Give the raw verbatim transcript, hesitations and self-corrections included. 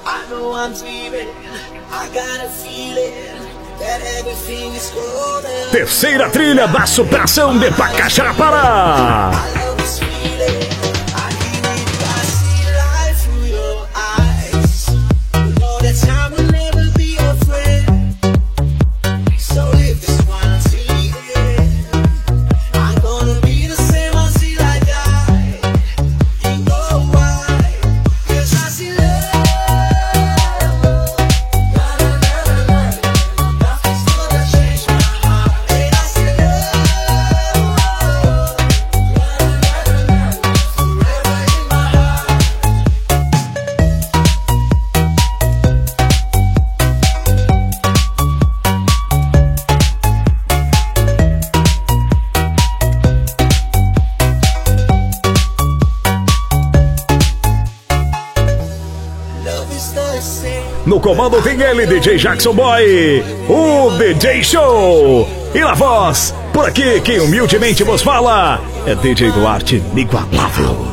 Terceira trilha da superação de Pacachara Pará. No comando tem ele, D J Jackson Boy, o D J Show. E na voz, por aqui, quem humildemente vos fala é D J Duarte Inigualável.